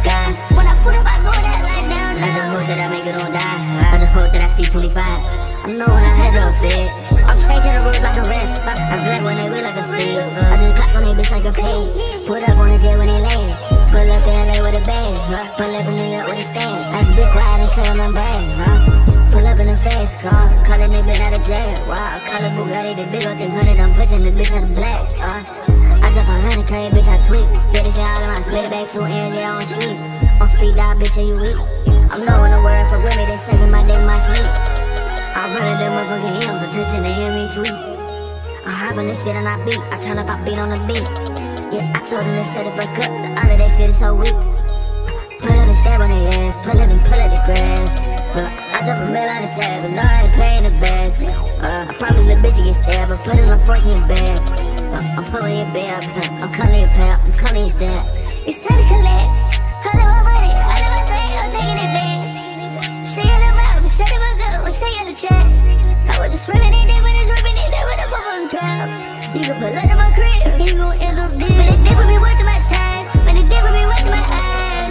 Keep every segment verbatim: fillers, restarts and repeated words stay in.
sky. When I put up, I go that light down. I just hope that I make it on die. I just hope that I see twenty-five. I know when I had to fit. I'm changing the rules like a ref. I'm black when they wheel like a speed. I just clock on they bitch like a pig. Put up on the jet when they land. Pull up to L A with a bag. Pull up in New York with a stand. I just be quiet and shut on my brag. Pull up in a fast car. Calling they been out of jail. Wow, call a Bugatti, the big old thing hundred. I'm pushing the bitch out of blacks. Uh. I jump on hundred K, bitch, I tweet. Yeah, they say all of my split it back two ends, yeah, I don't sleep. On speed dial, bitch, and you weak. I'm knowing the word for with me, they singing my day, my sleep. I run at them motherfucking hymns, attention to him each week. I hop on this shit and I beat, I turn up, I beat on the beat. Yeah, I told them to shut the fuck up, all of that shit is so weak. Pull up and stab on their ass, pull up and pull up the grass. uh, I jump a mill on the tab, but no, I ain't playing the bag. uh, I promise the bitch you get stabbed, but put it on fork in your bag. uh, I'm pulling your bag, I'm calling your pal, I'm calling your dad. It's time to collect, all of my money, all of my say, I'm taking it back. Say it about, but shut it back up, or say it a track. I was just swimming in there, but it's swimming in there with a motherfucking crowd. You can pull up to my crib, you gon' end up dead. But the dick will be watching my ties, but the dick will be watching my eyes.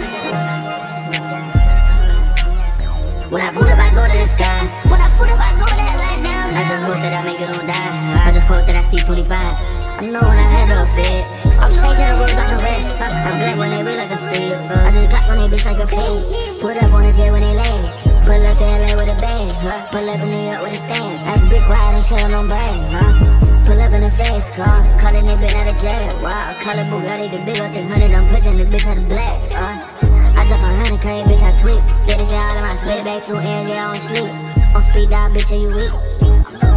When I boot up, I go to the sky. When I put up, I go that light down. I just hope that I make it on die. I just hope that I see twenty-five. I know when I had to fit. I'm changing the rules like a ref. I'm black when they wheel like a speed. I just clock on they bitch like a pig. Put up on the jet when they land. Pull up to L A with a bag. Pull up in New York with a stand. I just be quiet and shut on no brag. Pull up in a fast car. Calling they been out of jail. Wow, call a Bugatti, the big old thing hundred. I'm pushing the bitch out of blacks. I jump on hundred K, bitch, I tweet. Yeah, they say all of my split it back two ends, yeah, I don't sleep. On speed dial, bitch, and you weak.